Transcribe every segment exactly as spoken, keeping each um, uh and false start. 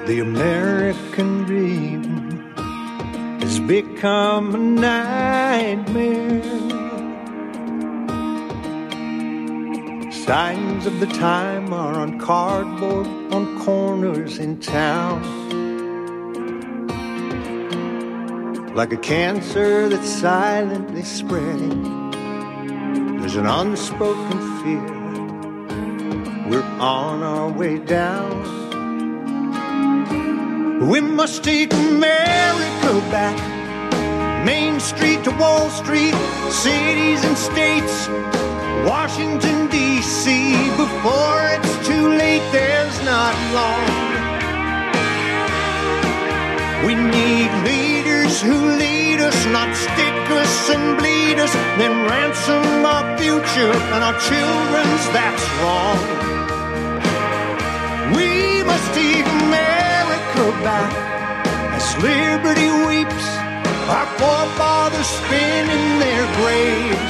The American dream has become a nightmare. Signs of the time are on cardboard on corners in town. Like a cancer that's silently spreading, there's an unspoken fear. We're on our way down. We must take America back. Main Street to Wall Street, cities and states, Washington, D C Before it's too late, there's not long. We need leaders who lead us, not stick us and bleed us, then ransom our future and our children's, that's wrong. We must take America back as liberty weeps, our forefathers spin in their graves.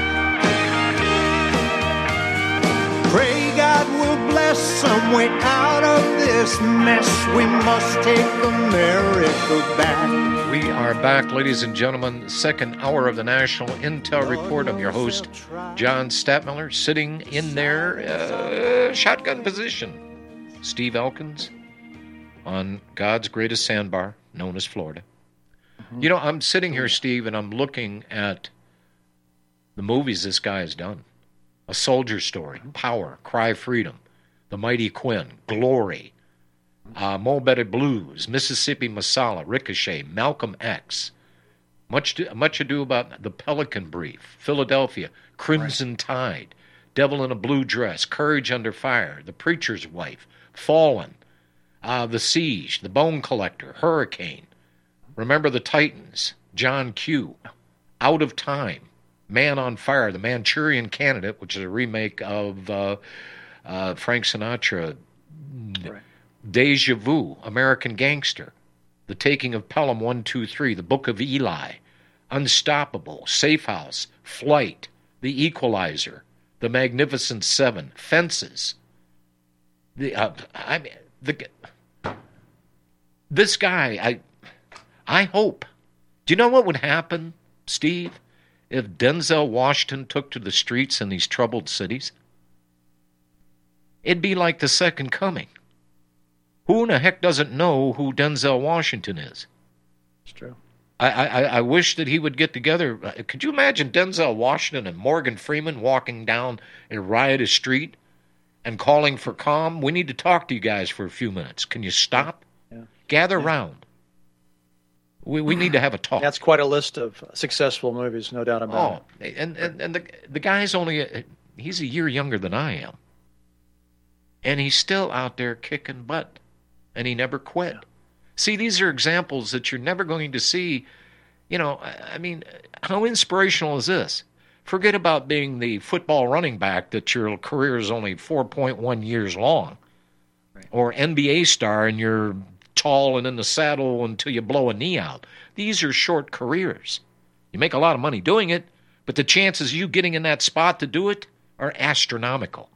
Pray God will bless some way out of this mess. We must take America back. We are back, ladies and gentlemen. Second hour of the National Intel Report. I'm your host, John Stadtmiller, sitting in their uh, shotgun position. Steve Elkins on God's greatest sandbar, known as Florida. Mm-hmm. You know, I'm sitting here, Steve, and I'm looking at the movies this guy has done. A Soldier Story, Power, Cry Freedom, The Mighty Quinn, Glory, uh, Mo Better Blues, Mississippi Masala, Ricochet, Malcolm X, Much to, Much Ado About the Pelican Brief, Philadelphia, Crimson right. Tide, Devil in a Blue Dress, Courage Under Fire, The Preacher's Wife, Fallen, uh, The Siege, The Bone Collector, Hurricane, Remember the Titans, John Q, Out of Time, Man on Fire, The Manchurian Candidate, which is a remake of uh, uh, Frank Sinatra, right. Deja Vu, American Gangster, The Taking of Pelham one two three, The Book of Eli, Unstoppable, Safe House, Flight, The Equalizer, The Magnificent Seven, Fences. The uh, I mean the this guy. I I hope. Do you know what would happen, Steve, if Denzel Washington took to the streets in these troubled cities? It'd be like the Second Coming. Who in the heck doesn't know who Denzel Washington is? It's true. I, I, I wish that he would get together. Could you imagine Denzel Washington and Morgan Freeman walking down a riotous street and calling for calm? We need to talk to you guys for a few minutes. Can you stop? Yeah. Gather yeah. round. We we need to have a talk. That's quite a list of successful movies, no doubt about oh, it. Oh, and, and, and the, the guy's only, a, he's a year younger than I am. And he's still out there kicking butt. And he never quit. Yeah. See, these are examples that you're never going to see. You know, I mean, how inspirational is this? Forget about being the football running back that your career is only four point one years long. Right. Or N B A star and you're tall and in the saddle until you blow a knee out. These are short careers. You make a lot of money doing it, but the chances of you getting in that spot to do it are astronomical.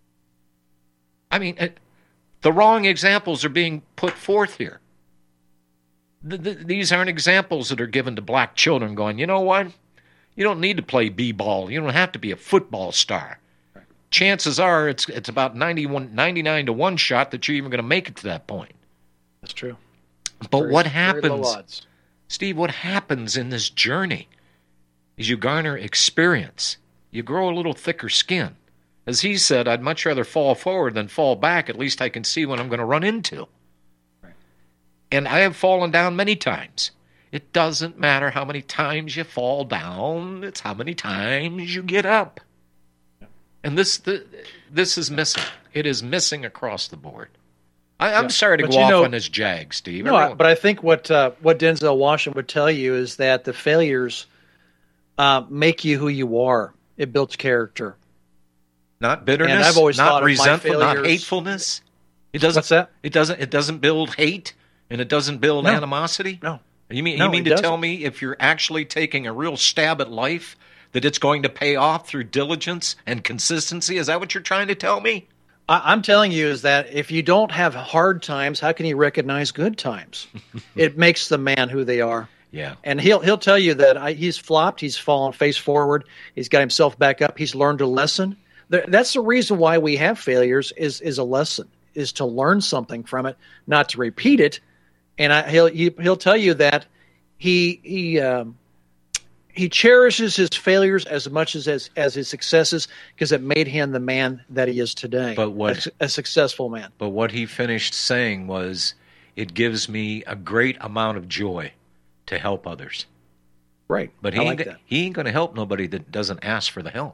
I mean, it, the wrong examples are being put forth here. The, the, these aren't examples that are given to black children going, you know what? You don't need to play b-ball. You don't have to be a football star. Right. Chances are it's it's about ninety-one, ninety-nine to one shot that you're even going to make it to that point. That's true. But very, what happens, odds. Steve, what happens in this journey is you garner experience. You grow a little thicker skin. As he said, I'd much rather fall forward than fall back. At least I can see what I'm going to run into. Right. And I have fallen down many times. It doesn't matter how many times you fall down. It's how many times you get up. Yeah. And this the, this is missing. It is missing across the board. I, I'm yeah. sorry to but go off know, on this jag, Steve. No, I, but I think what uh, what Denzel Washington would tell you is that the failures uh, make you who you are. It builds character. Not bitterness, and I've always not resentful, not hatefulness. It doesn't. What's that? It doesn't. It doesn't build hate, and it doesn't build no. animosity. No. You mean no, you mean to doesn't. tell me if you're actually taking a real stab at life that it's going to pay off through diligence and consistency? Is that what you're trying to tell me? I, I'm telling you is that if you don't have hard times, how can you recognize good times? It makes the man who they are. Yeah. And he'll he'll tell you that I, he's flopped, he's fallen face forward, he's got himself back up, he's learned a lesson. There, that's the reason why we have failures is is a lesson, is to learn something from it, not to repeat it. And I, he'll he, he'll tell you that he he um, he cherishes his failures as much as as, as his successes because it made him the man that he is today. But what a, a successful man. But what he finished saying was, "It gives me a great amount of joy to help others." Right. But he I ain't, like that. he ain't going to help nobody that doesn't ask for the help.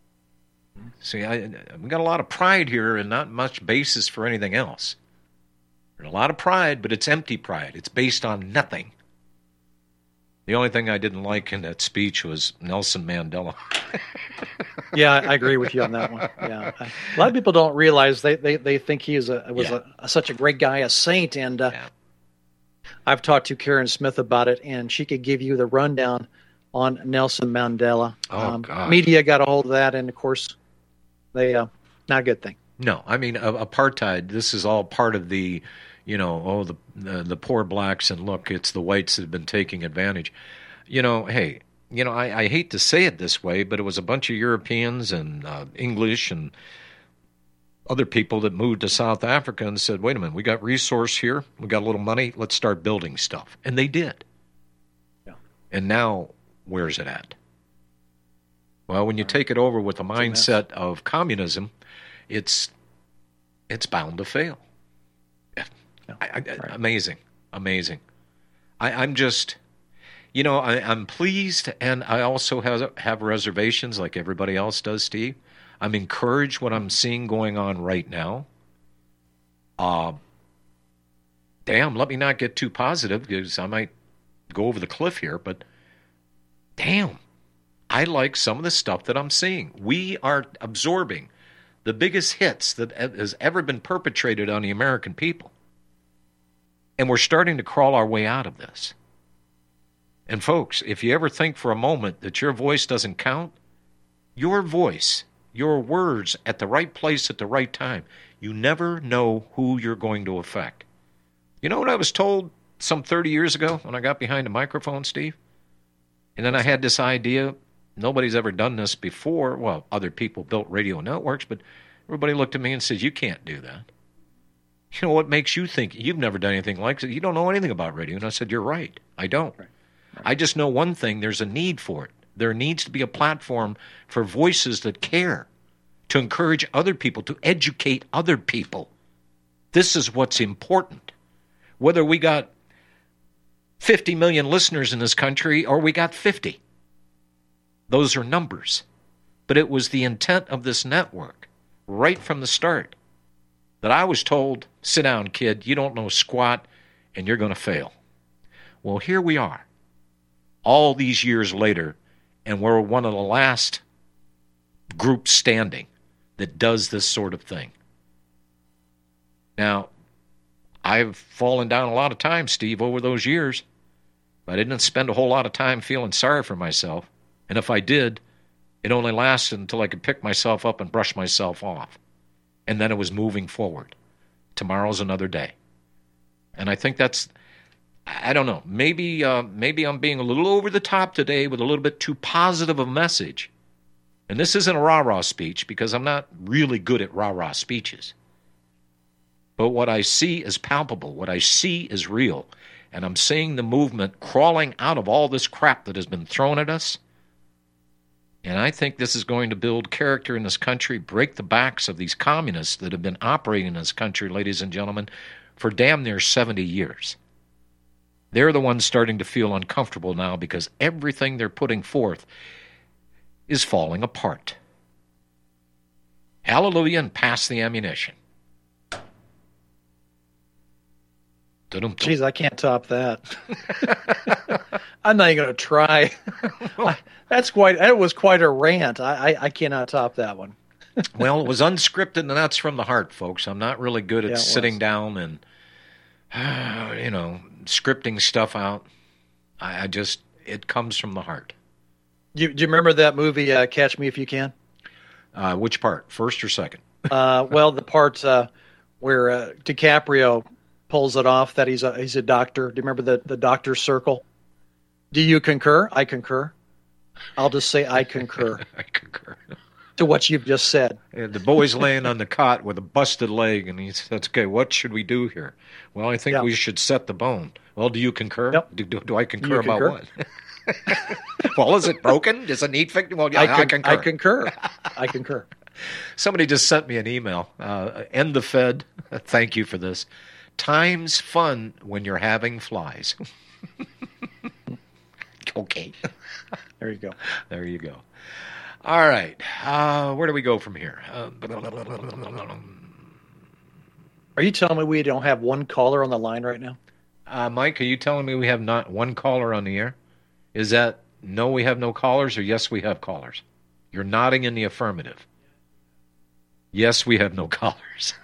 See, I, we got a lot of pride here and not much basis for anything else. There's a lot of pride, but it's empty pride. It's based on nothing. The only thing I didn't like in that speech was Nelson Mandela. Yeah, I agree with you on that one. Yeah, I, a lot of people don't realize they they, they think he is a was Yeah. a, a, such a great guy, a saint, and uh, Yeah. I've talked to Karen Smith about it, and she could give you the rundown on Nelson Mandela. Oh, gosh. Media got a hold of that, and of course, they uh, not a good thing. No, I mean, uh, apartheid, this is all part of the, you know, oh, the, the the poor blacks, and look, it's the whites that have been taking advantage. You know, hey, you know, I, I hate to say it this way, but it was a bunch of Europeans and uh, English and other people that moved to South Africa and said, wait a minute, we got resource here, we got a little money, let's start building stuff. And they did. Yeah. And now, where's it at? Well, when you take it over with the mindset of communism, it's it's bound to fail. Yeah, I, I, right. Amazing, amazing. I, I'm just, you know, I, I'm pleased, and I also have have reservations, like everybody else does, Steve. I'm encouraged what I'm seeing going on right now. Uh, damn, let me not get too positive because I might go over the cliff here, but damn, I like some of the stuff that I'm seeing. We are absorbing the biggest hits that has ever been perpetrated on the American people. And we're starting to crawl our way out of this. And folks, if you ever think for a moment that your voice doesn't count, your voice, your words at the right place at the right time, you never know who you're going to affect. You know what I was told some thirty years ago when I got behind the microphone, Steve? And then I had this idea. Nobody's ever done this before. Well, other people built radio networks, but everybody looked at me and said, you can't do that. You know, what makes you think you've never done anything like it? You don't know anything about radio. And I said, you're right. I don't. Right. Right. I just know one thing. There's a need for it. There needs to be a platform for voices that care, to encourage other people, to educate other people. This is what's important. Whether we got fifty million listeners in this country or we got fifty. Those are numbers. But it was the intent of this network right from the start that I was told, sit down, kid, you don't know squat, and you're going to fail. Well, here we are, all these years later, and we're one of the last groups standing that does this sort of thing. Now, I've fallen down a lot of times, Steve, over those years, but I didn't spend a whole lot of time feeling sorry for myself. And if I did, it only lasted until I could pick myself up and brush myself off. And then it was moving forward. Tomorrow's another day. And I think that's, I don't know, maybe uh, maybe I'm being a little over the top today with a little bit too positive a message. And this isn't a rah-rah speech because I'm not really good at rah-rah speeches. But what I see is palpable. What I see is real. And I'm seeing the movement crawling out of all this crap that has been thrown at us. And I think this is going to build character in this country, break the backs of these communists that have been operating in this country, ladies and gentlemen, for damn near seventy years. They're the ones starting to feel uncomfortable now because everything they're putting forth is falling apart. Hallelujah, and pass the ammunition. Jeez, I can't top that. I'm not even going to try. That's quite. That was quite a rant. I, I, I cannot top that one. Well, it was unscripted, and that's from the heart, folks. I'm not really good at Yeah, it sitting was. down and, uh, you know, scripting stuff out. I, I just, it comes from the heart. Do you, do you remember that movie, uh, Catch Me If You Can? Uh, which part, first or second? Uh, well, the part uh, where uh, DiCaprio pulls it off that he's a he's a doctor. Do you remember the the doctor's circle? Do you concur? I concur. I'll just say I concur. I concur. To what you've just said. And the boy's laying on the cot with a busted leg, and he says, okay, what should we do here? Well, I think yeah. we should set the bone. Well, do you concur? Yep. Do, do, do I concur Do about concur? what? Well, is it broken? Does it need fixing? Well, yeah, I, con- I concur. I concur. I concur. Somebody just sent me an email. Uh, end the Fed. Thank you for this. Time's fun when you're having flies. Okay. There you go. There you go. All right. Uh, where do we go from here? Uh, Are you telling me we don't have one caller on the line right now? uh, Mike, are you telling me we have not one caller on the air? Is that no, we have no callers, or yes, we have callers? You're nodding in the affirmative. Yes, we have no callers.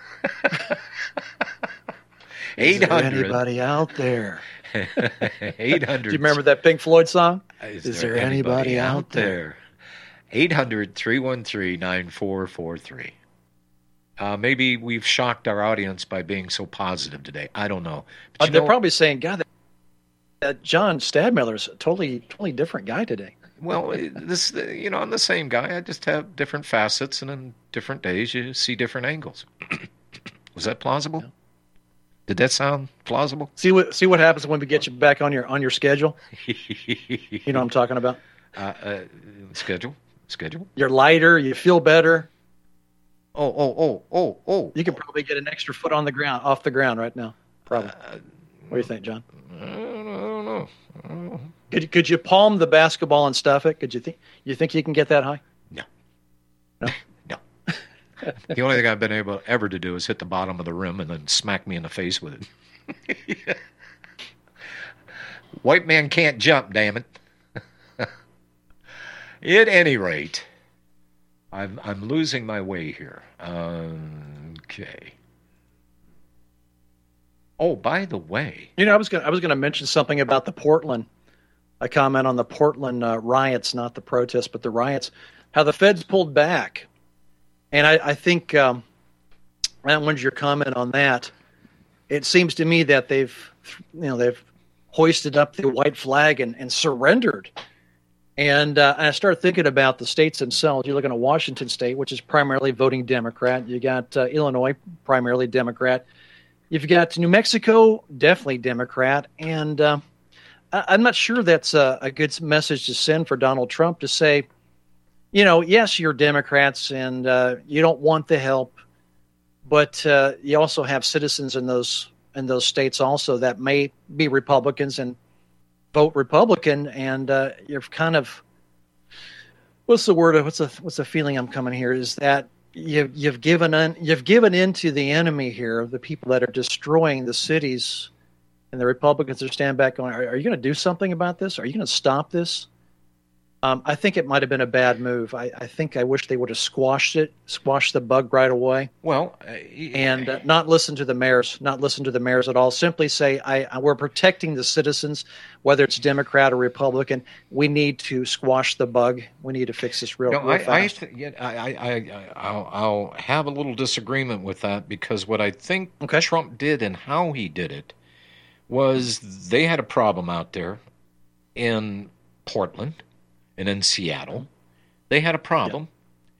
Is eight hundred. there anybody out there? eight hundred. Do you remember that Pink Floyd song? Is, Is there, there anybody, anybody out out there? eight hundred, three one three, nine four four three. Uh, maybe we've shocked our audience by being so positive today. I don't know. But Uh, you they're know, probably saying, God, that, that John Stadmiller's a totally, totally different guy today. well, this, you know, I'm the same guy. I just have different facets, and on different days you see different angles. Was that plausible? Yeah. Did that sound plausible? See what see what happens when we get you back on your on your schedule. You know what I'm talking about. uh, uh, schedule, schedule. You're lighter. You feel better. Oh, oh, oh, oh, oh. You could probably get an extra foot on the ground, off the ground right now. Probably. Uh, What do you think, John? I don't know. I don't know. I don't know. Could could you palm the basketball and stuff it? Could you think you think you can get that high? No. No? No. The only thing I've been able ever to do is hit the bottom of the rim and then smack me in the face with it. White man can't jump, damn it. At any rate, I'm I'm losing my way here. Um, okay. Oh, by the way, You know, I was gonna I was gonna mention something about the Portland. I comment on the Portland uh, riots, not the protests, but the riots. How the feds pulled back, and I, I think um, and when's your comment on that? It seems to me that they've you know they've hoisted up the white flag and, and surrendered. And, uh, and I started thinking about the states themselves. You're looking at Washington State, which is primarily voting Democrat. You got uh, Illinois, primarily Democrat. You've got New Mexico, definitely Democrat. And uh, I- I'm not sure that's a, a good message to send for Donald Trump to say, you know, yes, you're Democrats and uh, you don't want the help, but uh, you also have citizens in those in those states also that may be Republicans and vote Republican, and uh, you're kind of what's the word? What's the what's the feeling I'm coming here? Is that you've you've given in, you've given in to the enemy here, the people that are destroying the cities, and the Republicans are stand back going, are, are you going to do something about this? Are you going to stop this? Um, I think it might have been a bad move. I, I think I wish they would have squashed it, squashed the bug right away, well, uh, and uh, not listen to the mayors, not listen to the mayors at all. Simply say, I, I, we're protecting the citizens, whether it's Democrat or Republican. We need to squash the bug. We need to fix this real, no, real I, I, fast. th- yeah, I, I, I, I'll, I'll have a little disagreement with that because what I think Okay. Trump did and how he did it was they had a problem out there in Portland and in Seattle. They had a problem.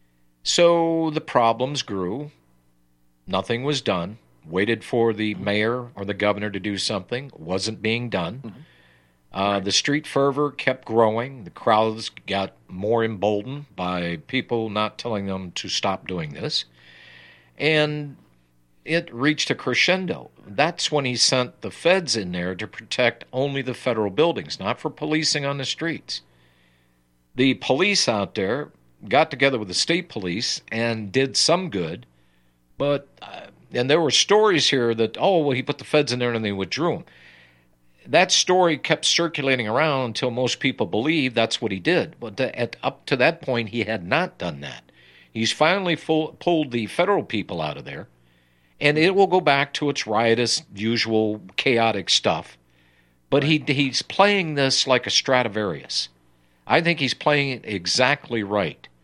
So the problems grew. Nothing was done. Waited for the mayor or the governor to do something. Wasn't being done. Mm-hmm. Uh, the street fervor kept growing. The crowds got more emboldened by people not telling them to stop doing this. And it reached a crescendo. That's when he sent the feds in there to protect only the federal buildings, not for policing on the streets. The police out there got together with the state police and did some good, but uh, and there were stories here that, oh, well, he put the feds in there and they withdrew them. That story kept circulating around until most people believed that's what he did. But the, at, up to that point, he had not done that. He's finally full, pulled the federal people out of there, and it will go back to its riotous, usual, chaotic stuff. But he he's playing this like a Stradivarius. I think he's playing it exactly right.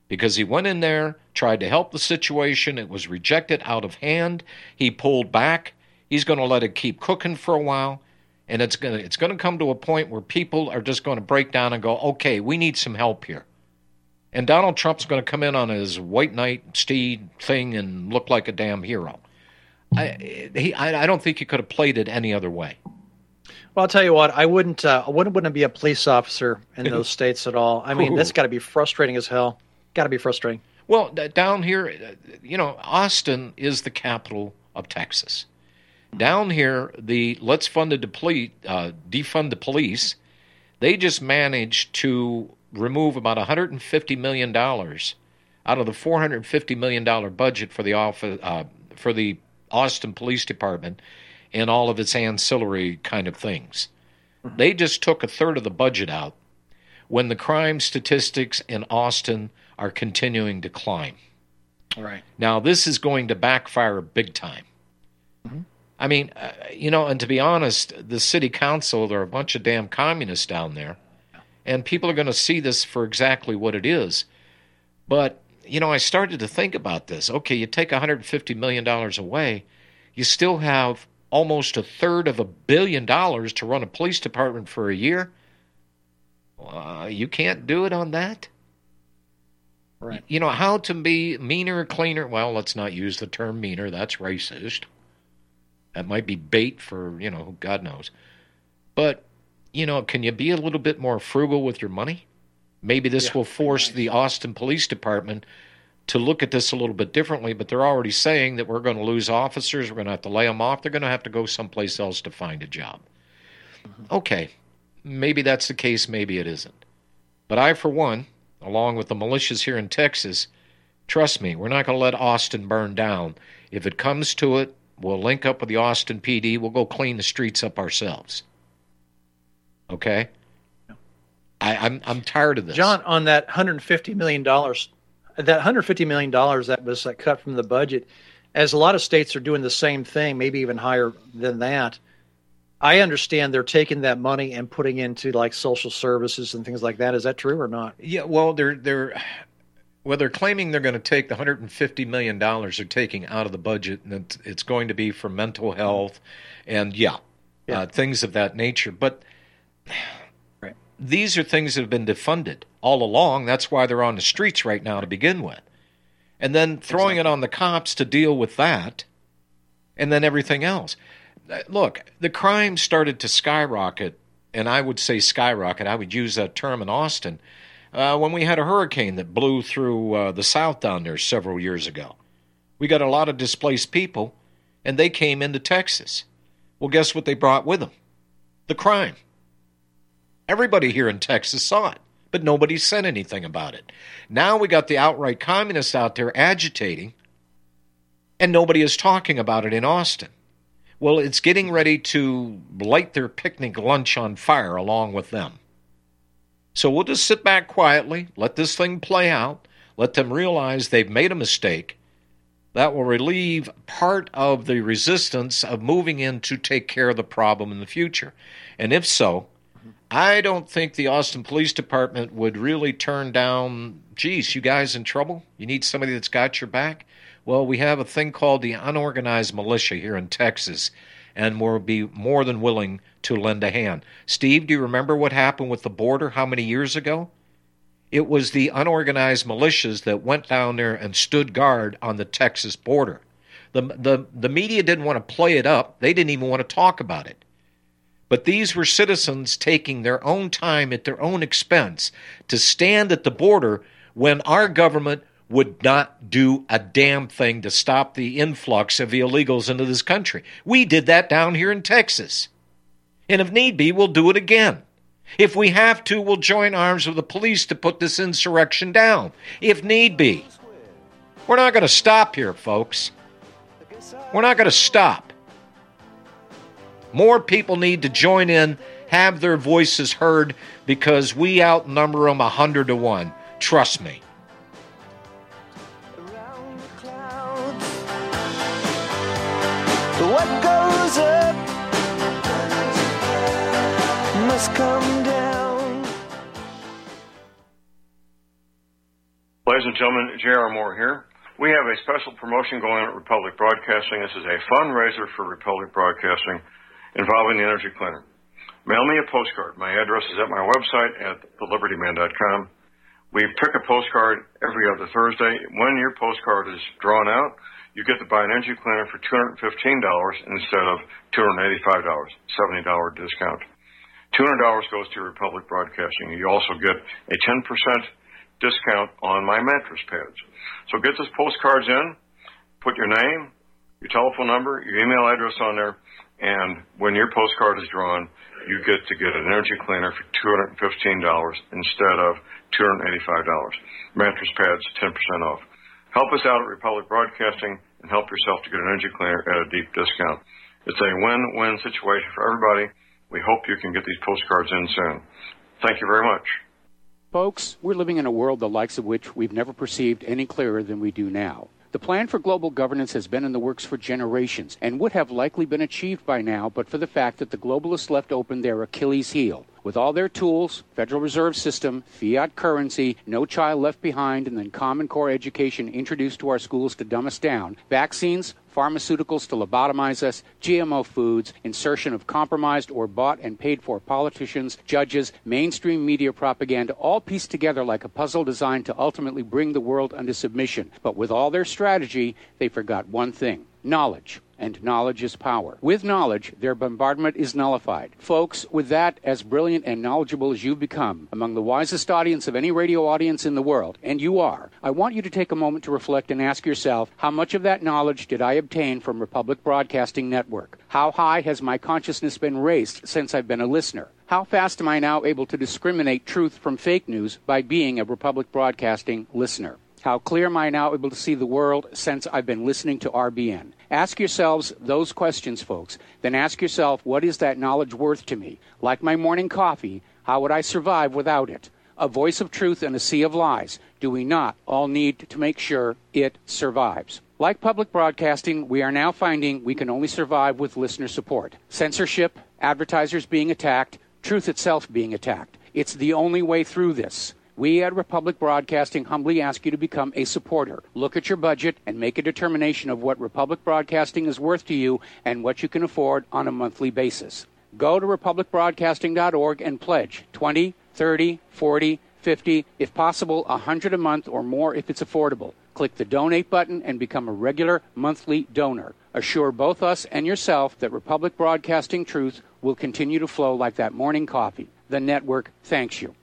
because he went in there, tried to help the situation. It was rejected out of hand. He pulled back. He's going to let it keep cooking for a while, and it's going to it's going to come to a point where people are just going to break down and go, okay, we need some help here. And Donald Trump's going to come in on his white knight steed thing and look like a damn hero. I, he, I, I don't think he could have played it any other way. Well, I'll tell you what, I wouldn't uh, I wouldn't, wouldn't be a police officer in those states at all. I mean, Ooh. That's got to be frustrating as hell. Got to be frustrating. Well, d- down here, you know, Austin is the capital of Texas. Down here, the let's fund the deplete, uh, defund the police, they just managed to remove about one hundred fifty million dollars out of the four hundred fifty million dollars budget for the office, uh, for the Austin Police Department and all of its ancillary kind of things. Mm-hmm. They just took a third of the budget out when the crime statistics in Austin are continuing to climb. All right. Now, this is going to backfire big time. Mm-hmm. I mean, uh, you know, and to be honest, the city council, there are a bunch of damn communists down there, and people are going to see this for exactly what it is. But, you know, I started to think about this. Okay, you take one hundred fifty million dollars away, you still have almost a third of a billion dollars to run a police department for a year. Uh, you can't do it on that? Right. You know, how to be meaner, cleaner. Well, let's not use the term meaner. That's racist. That might be bait for, you know, God knows. But, you know, can you be a little bit more frugal with your money? Maybe this yeah, will force nice. the Austin Police Department to look at this a little bit differently, but they're already saying that we're going to lose officers, we're going to have to lay them off, they're going to have to go someplace else to find a job. Mm-hmm. Okay, maybe that's the case, maybe it isn't. But I, for one, along with the militias here in Texas, trust me, we're not going to let Austin burn down. If it comes to it, we'll link up with the Austin P D, we'll go clean the streets up ourselves. Okay? I, I'm I'm tired of this. John, on that one hundred fifty million dollars, that one hundred fifty million dollars that was uh, cut from the budget, as a lot of states are doing the same thing, maybe even higher than that, I understand they're taking that money and putting into like social services and things like that. Is that true or not? Yeah, well, they're they're well, they're claiming they're going to take the one hundred fifty million dollars they're taking out of the budget, and it's, it's going to be for mental health and, yeah, yeah. Uh, things of that nature. But right. These are things that have been defunded all along. That's why they're on the streets right now to begin with. And then throwing exactly. it on the cops to deal with that, and then everything else. Look, the crime started to skyrocket, and I would say skyrocket. I would use that term in Austin, uh, when we had a hurricane that blew through uh, the south down there several years ago. We got a lot of displaced people, and they came into Texas. Well, guess what they brought with them? The crime. Everybody here in Texas saw it, but nobody said anything about it. Now we got the outright communists out there agitating, and nobody is talking about it in Austin. Well, it's getting ready to light their picnic lunch on fire along with them. So we'll just sit back quietly, let this thing play out, let them realize they've made a mistake. That will relieve part of the resistance of moving in to take care of the problem in the future. And if so, I don't think the Austin Police Department would really turn down, geez, you guys in trouble? You need somebody that's got your back? Well, we have a thing called the unorganized militia here in Texas, and we'll be more than willing to lend a hand. Steve, do you remember what happened with the border how many years ago? It was the unorganized militias that went down there and stood guard on the Texas border. The, the, the media didn't want to play it up. They didn't even want to talk about it. But these were citizens taking their own time at their own expense to stand at the border when our government would not do a damn thing to stop the influx of the illegals into this country. We did that down here in Texas. And if need be, we'll do it again. If we have to, we'll join arms with the police to put this insurrection down. If need be. We're not going to stop here, folks. We're not going to stop. More people need to join in, have their voices heard, because we outnumber them a hundred to one. Trust me. Around the clouds, what goes up must come down. Well, Ladies and gentlemen, J R. Moore here. We have a special promotion going on at Republic Broadcasting. This is a fundraiser for Republic Broadcasting involving the Energy Cleaner. Mail me a postcard. My address is at my website at the liberty man dot com. We pick a postcard every other Thursday. When your postcard is drawn out, you get to buy an Energy Cleaner for two hundred fifteen dollars instead of two hundred eighty-five dollars, seventy dollars discount. two hundred dollars goes to Republic Broadcasting. You also get a ten percent discount on my mattress pads. So get those postcards in, put your name, your telephone number, your email address on there, and when your postcard is drawn, you get to get an Energy Cleaner for two hundred fifteen dollars instead of two hundred eighty-five dollars. Mattress pads, ten percent off. Help us out at Republic Broadcasting and help yourself to get an Energy Cleaner at a deep discount. It's a win-win situation for everybody. We hope you can get these postcards in soon. Thank you very much. Folks, we're living in a world the likes of which we've never perceived any clearer than we do now. The plan for global governance has been in the works for generations and would have likely been achieved by now but for the fact that the globalists left open their Achilles heel. With all their tools, Federal Reserve System, fiat currency, no child left behind, and then Common Core education introduced to our schools to dumb us down, vaccines, pharmaceuticals to lobotomize us, G M O foods, insertion of compromised or bought and paid for politicians, judges, mainstream media propaganda, all pieced together like a puzzle designed to ultimately bring the world under submission. But with all their strategy, they forgot one thing: knowledge. And knowledge is power. With knowledge, their bombardment is nullified. Folks, with that, as brilliant and knowledgeable as you've become, among the wisest audience of any radio audience in the world, and you are, I want you to take a moment to reflect and ask yourself, how much of that knowledge did I obtain from Republic Broadcasting Network? How high has my consciousness been raised since I've been a listener? How fast am I now able to discriminate truth from fake news by being a Republic Broadcasting listener? How clear am I now able to see the world since I've been listening to R B N? Ask yourselves those questions, folks. Then ask yourself, what is that knowledge worth to me? Like my morning coffee, how would I survive without it? A voice of truth in a sea of lies. Do we not all need to make sure it survives? Like public broadcasting, we are now finding we can only survive with listener support. Censorship, advertisers being attacked, truth itself being attacked. It's the only way through this. We at Republic Broadcasting humbly ask you to become a supporter. Look at your budget and make a determination of what Republic Broadcasting is worth to you and what you can afford on a monthly basis. Go to republic broadcasting dot org and pledge twenty, thirty, forty, fifty, if possible, one hundred a month or more if it's affordable. Click the donate button and become a regular monthly donor. Assure both us and yourself that Republic Broadcasting truth will continue to flow like that morning coffee. The network thanks you.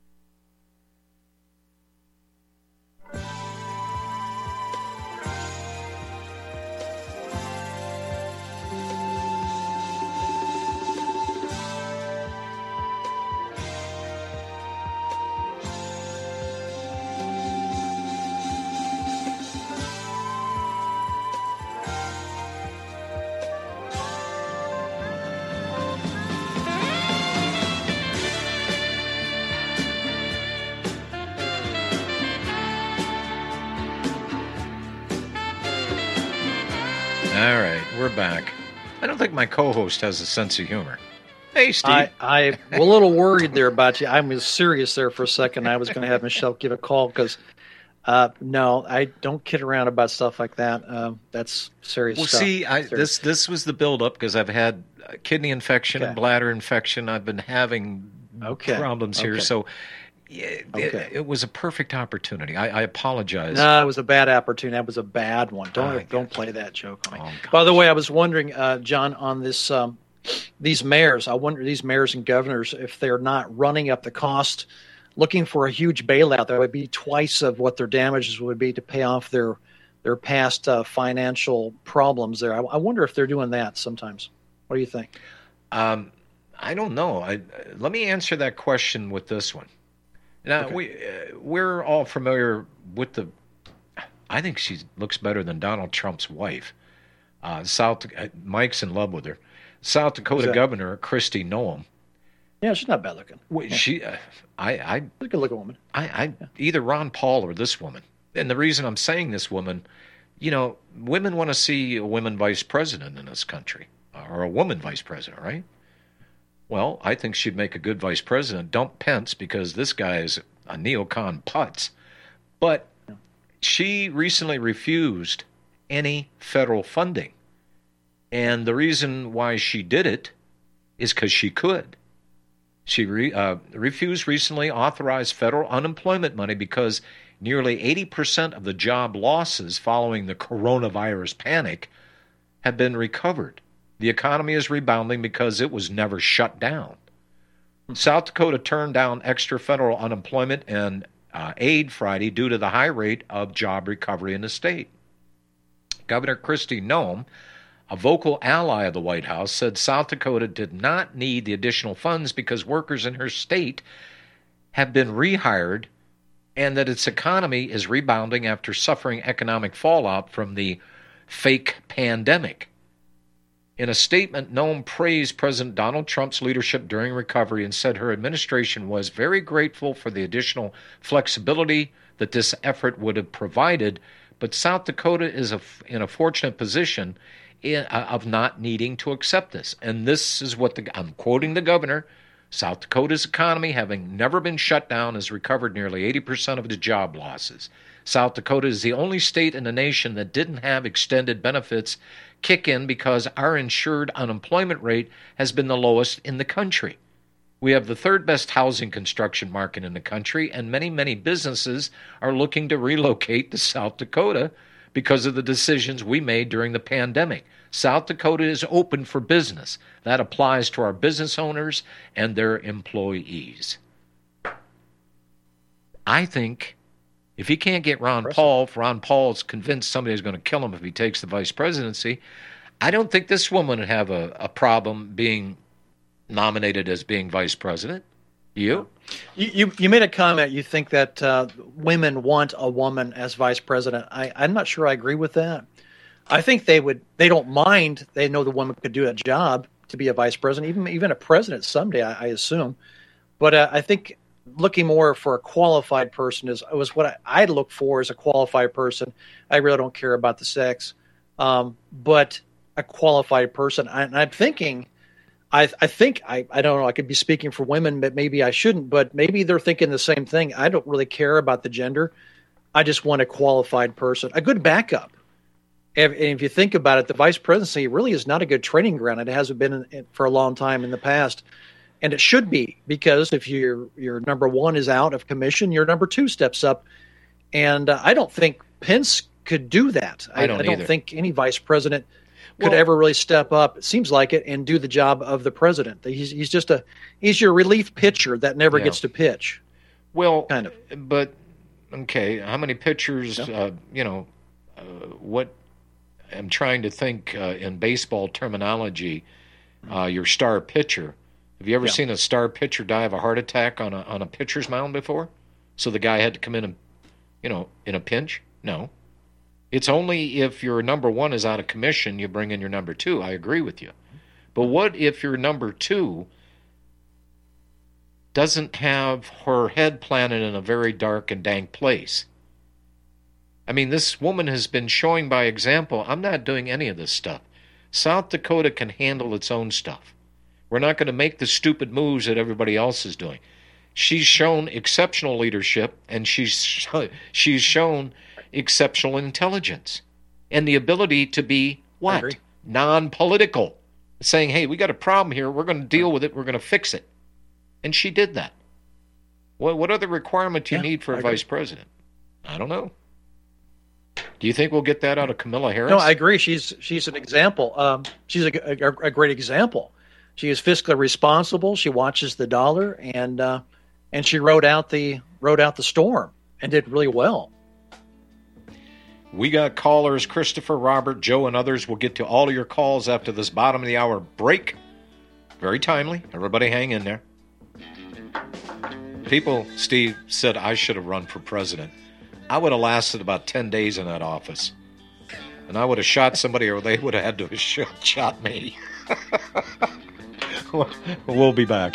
All right, we're back. I don't think my co-host has a sense of humor. Hey, Steve. I, I'm a little worried there about you. I was serious there for a second. I was going to have Michelle give a call because, uh, no, I don't kid around about stuff like that. Um, that's serious well, stuff. Well, see, I, this this was the build-up because I've had kidney infection okay. and bladder infection. I've been having okay. problems here, okay. so it, okay. it, it was a perfect opportunity. I, I apologize. No, it was a bad opportunity. That was a bad one. Don't oh, don't play that joke on me. Oh, By the way, I was wondering, uh, John, on this um, these mayors. I wonder these mayors and governors if they're not running up the cost, looking for a huge bailout that would be twice of what their damages would be to pay off their their past uh, financial problems. There, I, I wonder if they're doing that sometimes. What do you think? Um, I don't know. I, let me answer that question with this one. Now, okay. we, uh, we're all familiar with the, I think she looks better than Donald Trump's wife. Uh, South uh, Mike's in love with her. South Dakota Governor Kristi Noem. Yeah, she's not bad looking. Well, yeah. She, uh, I, I, she's a good looking woman. I, I yeah. either Ron Paul or this woman. And the reason I'm saying this woman, you know, women want to see a women vice president in this country, or a woman vice president, right? Well, I think she'd make a good vice president. Dump Pence because this guy is a neocon putz. But she recently refused any federal funding. And the reason why she did it is because she could. She re, uh, refused recently authorized federal unemployment money because nearly eighty percent of the job losses following the coronavirus panic have been recovered. The economy is rebounding because it was never shut down. South Dakota turned down extra federal unemployment and uh, aid Friday due to the high rate of job recovery in the state. Governor Kristi Noem, a vocal ally of the White House, said South Dakota did not need the additional funds because workers in her state have been rehired and that its economy is rebounding after suffering economic fallout from the fake pandemic. In a statement, Noem praised President Donald Trump's leadership during recovery and said her administration was very grateful for the additional flexibility that this effort would have provided, but South Dakota is a, in a fortunate position in, uh, of not needing to accept this. And this is what the, I'm quoting the governor, South Dakota's economy, having never been shut down, has recovered nearly eighty percent of the job losses. South Dakota is the only state in the nation that didn't have extended benefits kick in because our insured unemployment rate has been the lowest in the country. We have the third best housing construction market in the country, and many, many businesses are looking to relocate to South Dakota because of the decisions we made during the pandemic. South Dakota is open for business. That applies to our business owners and their employees. I think if he can't get Ron Paul, if Ron Paul's convinced somebody's going to kill him if he takes the vice presidency, I don't think this woman would have a, a problem being nominated as being vice president. You? You, you, you made a comment. You think that uh, women want a woman as vice president. I, I'm not sure I agree with that. I think they would. They don't mind. They know the woman could do a job to be a vice president, even even a president someday, I, I assume. But uh, I think looking more for a qualified person is was what I, I'd look for as a qualified person. I really don't care about the sex, um, but a qualified person. I, and I'm thinking, I, I think I, I don't know. I could be speaking for women, but maybe I shouldn't. But maybe they're thinking the same thing. I don't really care about the gender. I just want a qualified person, a good backup. And if you think about it, the vice presidency really is not a good training ground. It hasn't been in, for a long time in the past. And it should be, because if your your number one is out of commission, your number two steps up. And uh, I don't think Pence could do that. I, I don't I don't either. think any vice president could Well- ever really step up, it seems like it, and do the job of the president. He's he's just a he's your relief pitcher that never Yeah. gets to pitch. Well, Kind of. But, okay, how many pitchers, Yeah. uh, you know, uh, what I'm trying to think uh, in baseball terminology, uh, your star pitcher. Have you ever Yeah. seen a star pitcher die of a heart attack on a on a pitcher's mound before? So the guy had to come in and, you know, in a pinch? No. It's only if your number one is out of commission, you bring in your number two. I agree with you. But what if your number two doesn't have her head planted in a very dark and dank place? I mean, this woman has been showing by example, I'm not doing any of this stuff. South Dakota can handle its own stuff. We're not going to make the stupid moves that everybody else is doing. She's shown exceptional leadership, and she's she's shown exceptional intelligence and the ability to be what? agree. Non-political. Saying, hey, we got a problem here. We're going to deal with it. We're going to fix it. And she did that. What, what other requirement do you Yeah, need for I a agree. vice president? I don't know. Do you think we'll get that out of Kamala Harris? No, I agree. She's she's an example. Um, she's a, a, a great example. She is fiscally responsible. She watches the dollar, and uh, and she rode out the rode out the storm and did really well. We got callers, Christopher, Robert, Joe, and others. We'll get to all of your calls after this bottom of the hour break. Very timely. Everybody hang in there. People, Steve, said I should have run for president. I would have lasted about ten days in that office. And I would have shot somebody, or they would have had to have shot, shot me. We'll be back.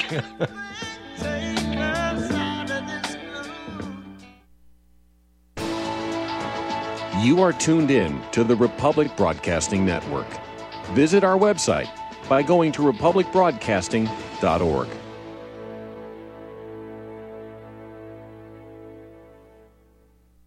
You are tuned in to the Republic Broadcasting Network. Visit our website by going to republic broadcasting dot org.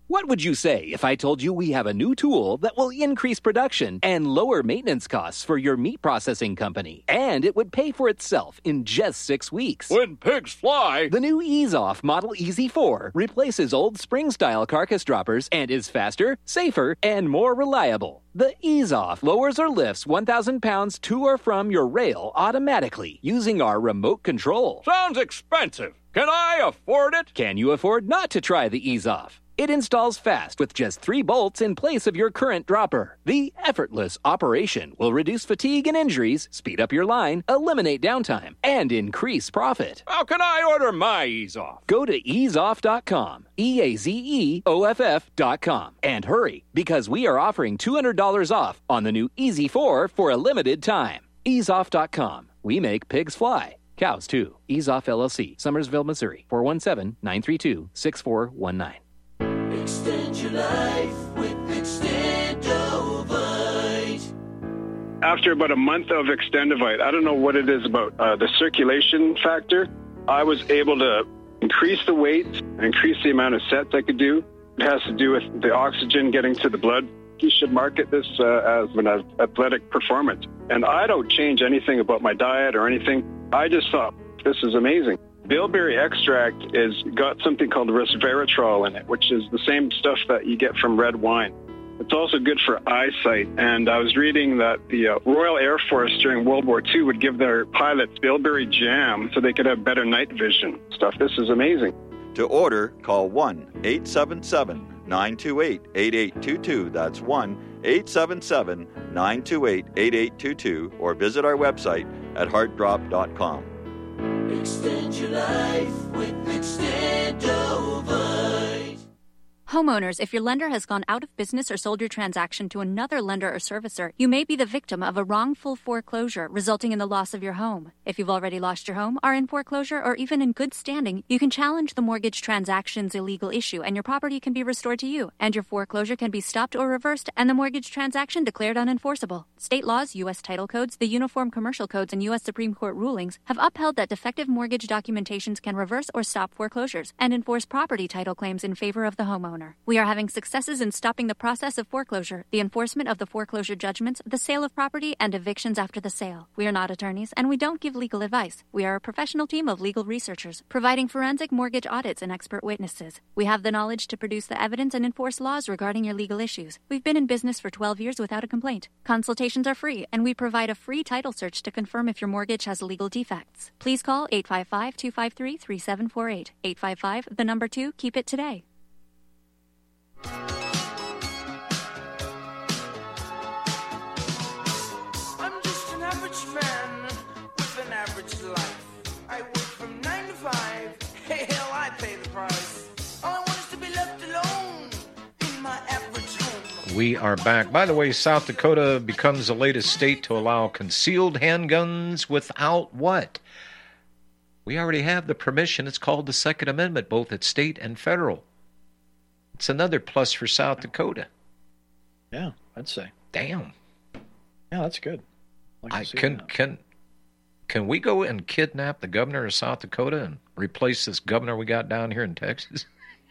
What would you say if I told you we have a new tool that will increase production and lower maintenance costs for your meat processing company? And it would pay for itself in just six weeks. When pigs fly! The new Ease Off Model E Z four replaces old spring-style carcass droppers and is faster, safer, and more reliable. The Ease Off lowers or lifts one thousand pounds to or from your rail automatically using our remote control. Sounds expensive. Can I afford it? Can you afford not to try the Ease Off? It installs fast with just three bolts in place of your current dropper. The effortless operation will reduce fatigue and injuries, speed up your line, eliminate downtime, and increase profit. How can I order my Ease Off? Go to ease off dot com, E A Z E O F F dot com, and hurry, because we are offering two hundred dollars off on the new E Z four for a limited time. ease off dot com. We make pigs fly. Cows, too. Ease Off L L C, Summersville, Missouri, four one seven, nine three two, six four one nine. Extend your life with Extendovite. After about a month of Extendovite, I don't know what it is about uh, the circulation factor, I was able to increase the weight, increase the amount of sets I could do. It has to do with the oxygen getting to the blood. You should market this uh, as an athletic performance. And I don't change anything about my diet or anything. I just thought, this is amazing. Bilberry extract is got something called resveratrol in it, which is the same stuff that you get from red wine. It's also good for eyesight. And I was reading that the uh, Royal Air Force during World War Two would give their pilots bilberry jam so they could have better night vision stuff. This is amazing. To order, call one eight seven seven, nine two eight, eight eight two two. That's one eight seven seven, nine two eight, eight eight two two, or visit our website at heart drop dot com. Extend your life with Extendovite. Homeowners, if your lender has gone out of business or sold your transaction to another lender or servicer, you may be the victim of a wrongful foreclosure resulting in the loss of your home. If you've already lost your home, are in foreclosure, or even in good standing, you can challenge the mortgage transaction's illegal issue and your property can be restored to you, and your foreclosure can be stopped or reversed and the mortgage transaction declared unenforceable. State laws, U S title codes, the Uniform Commercial Codes, and U S Supreme Court rulings have upheld that defective mortgage documentations can reverse or stop foreclosures and enforce property title claims in favor of the homeowner. We are having successes in stopping the process of foreclosure, the enforcement of the foreclosure judgments, the sale of property, and evictions after the sale. We are not attorneys, and we don't give legal advice. We are a professional team of legal researchers, providing forensic mortgage audits and expert witnesses. We have the knowledge to produce the evidence and enforce laws regarding your legal issues. We've been in business for twelve years without a complaint. Consultations are free, and we provide a free title search to confirm if your mortgage has legal defects. Please call eight five five, two five three, three seven four eight. eight five five, the number two, keep it today. I'm just an average man with an average life. I work from nine to five. Hey, hell, I pay the price. All I want is to be left alone in my average home. We are back. By the way, South Dakota becomes the latest state to allow concealed handguns without what? We already have the permission. It's called the Second Amendment, both at state and federal. It's another plus for South Dakota. Yeah, I'd say. Damn. Yeah, that's good. Like I can that. can can we go and kidnap the governor of South Dakota and replace this governor we got down here in Texas?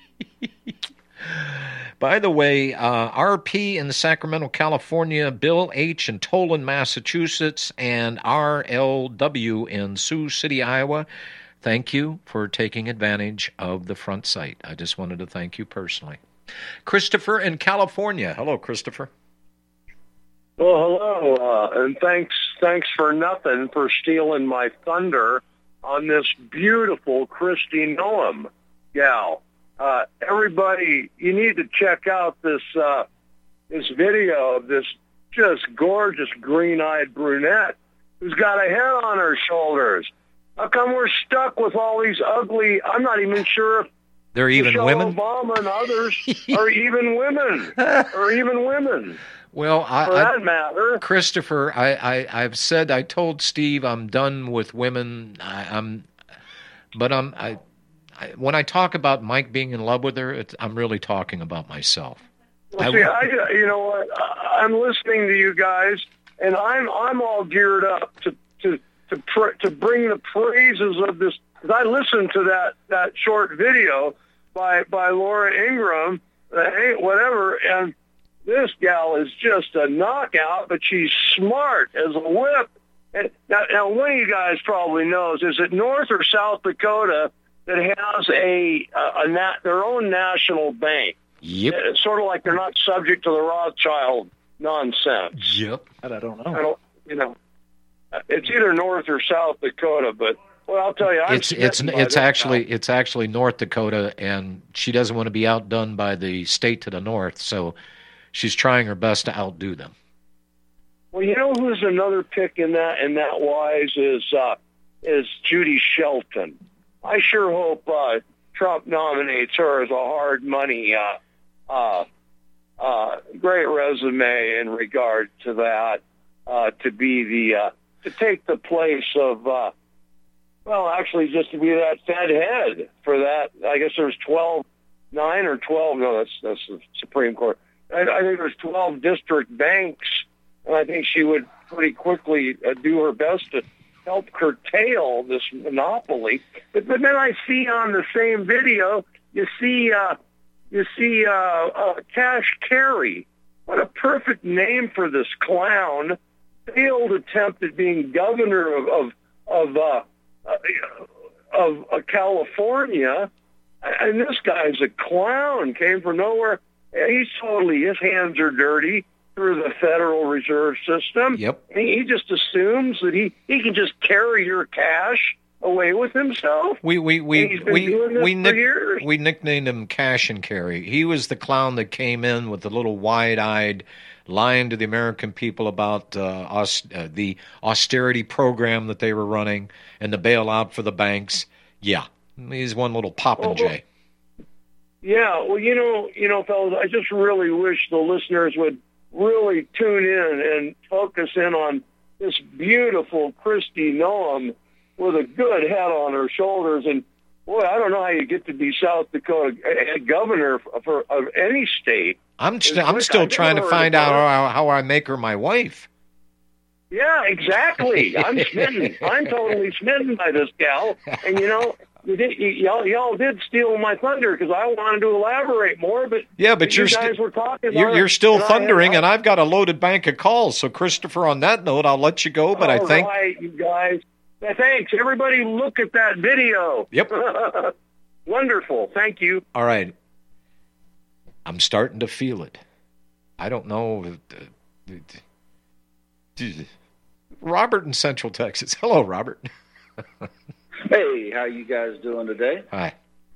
By the way, uh, R P in Sacramento, California, Bill H in Tolan, Massachusetts, and R L W in Sioux City, Iowa. Thank you for taking advantage of the front site. I just wanted to thank you personally. Christopher in California. Hello, Christopher. Well, hello, uh, and thanks thanks for nothing for stealing my thunder on this beautiful Kristi Noem gal. Uh, everybody, you need to check out this uh, this video of this just gorgeous green-eyed brunette who's got a head on her shoulders. How come we're stuck with all these ugly, I'm not even sure if they're even Michelle women? Obama and others are even women, or even women. Well, I, for that I, matter. Christopher, I, I, I've said, I told Steve I'm done with women. I, I'm, but I'm, I, I, when I talk about Mike being in love with her, it's, I'm really talking about myself. Well, see, I, you know what? I'm listening to you guys, and I'm, I'm all geared up to, to, to, pr- to bring the praises of this. Because I listened to that, that short video by by Laura Ingraham, hey, whatever. And this gal is just a knockout, but she's smart as a whip. And now, now, one of you guys probably knows, is it North or South Dakota that has a, a, a nat, their own national bank? Yep. It's sort of like they're not subject to the Rothschild nonsense. Yep. I don't know. I don't, you know, it's either North or South Dakota, but well, I'll tell you, I'm it's it's smitten by it's this actually guy. it's actually North Dakota, and she doesn't want to be outdone by the state to the north, so she's trying her best to outdo them. Well, you know who's another pick in that in that wise is uh, is Judy Shelton. I sure hope uh, Trump nominates her as a hard money, uh, uh, uh, great resume in regard to that, uh, to be the uh, to take the place of. Uh, Well, actually, just to be that Fed head for that, I guess there's twelve, nine or twelve. No, that's that's the Supreme Court. I, I think there's twelve district banks, and I think she would pretty quickly uh, do her best to help curtail this monopoly. But, but then I see on the same video, you see, uh, you see uh, uh, Cash Carey. What a perfect name for this clown! Failed attempt at being governor of of. of uh, of uh, California, and this guy's a clown, came from nowhere. He's totally, his hands are dirty through the Federal Reserve System. Yep. And he just assumes that he, he can just carry your cash away with himself. We we we And he's been we doing this we, for nick, years. we nicknamed him Cash and Carry. He was the clown that came in with the little wide-eyed, lying to the American people about uh, aus- uh, the austerity program that they were running and the bailout for the banks. Yeah, he's one little popinjay. Well, yeah, well, you know, you know, fellas, I just really wish the listeners would really tune in and focus in on this beautiful Kristi Noem with a good head on her shoulders. And boy, I don't know how you get to be South Dakota a, a governor for, for of any state. I'm st- I'm still I've trying to never find heard out of her. how, how I make her my wife. Yeah, exactly. I'm smitten. I'm totally smitten by this gal. And you know, you did, you, y'all, y'all did steal my thunder because I wanted to elaborate more. But Yeah, but you you're guys st- were talking. You're, about you're it, still and I had- thundering, and I've got a loaded bank of calls. So, Christopher, on that note, I'll let you go. But I All think right, you guys. Yeah, thanks. Everybody look at that video. Yep. Wonderful. Thank you. all right. I'm starting to feel it. I don't know. uh, uh, Robert in Central Texas. Hello, Robert. Hey, how you guys doing today? Hi.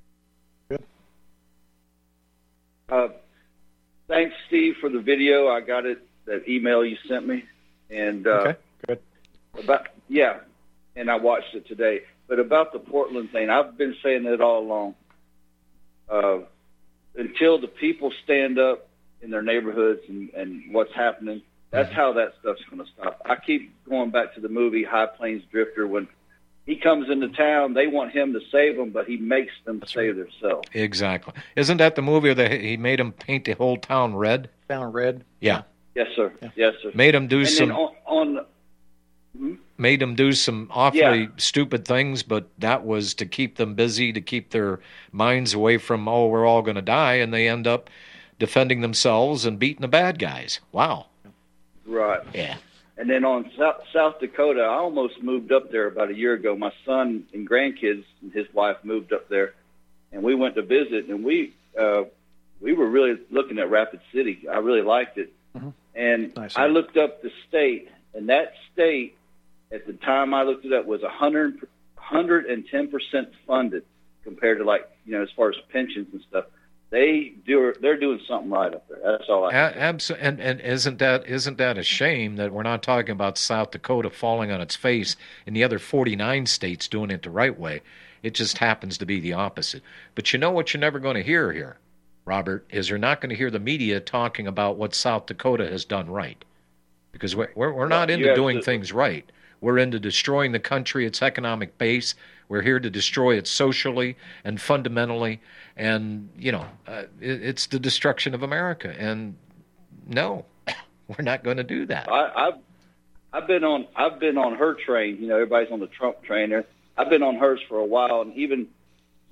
Uh, thanks, Steve, for the video. I got it, that email you sent me, and uh, Okay, good. about yeah, and I watched it today. But about the Portland thing, I've been saying it all along. Uh, until the people stand up in their neighborhoods and, and what's happening, that's Mm-hmm. how that stuff's going to stop. I keep going back to the movie High Plains Drifter. When he comes into town, they want him to save them, but he makes them save themselves. Exactly. Isn't that the movie where he made him paint the whole town red? Found red. Yeah. Yes, sir. Yes, sir. Made him do and some. then on, on hmm? made them do some awfully Yeah. stupid things, but that was to keep them busy, to keep their minds away from, oh, we're all going to die, and they end up defending themselves and beating the bad guys. Wow. Right. Yeah. And then on South, South Dakota, I almost moved up there about a year ago. My son and grandkids and his wife moved up there, and we went to visit, and we uh, we were really looking at Rapid City. I really liked it. Mm-hmm. And Nice. I looked up the state, and that state, at the time I looked it up, was one hundred, one hundred ten percent funded compared to, like, you know, as far as pensions and stuff. They do. They're doing something right up there. That's all I. A- abso- and, and isn't that isn't that a shame that we're not talking about South Dakota falling on its face and the other forty-nine states doing it the right way? It just happens to be the opposite. But you know what you're never going to hear here, Robert, is you're not going to hear the media talking about what South Dakota has done right. Because we're, we're, we're not Well, into you doing absolutely- things right. We're into destroying the country, its economic base. We're here to destroy it socially and fundamentally. And, you know, uh, it, it's the destruction of America. And no, we're not going to do that. I, I've I've been on I've been on her train. You know, everybody's on the Trump train there. I've been on hers for a while, and even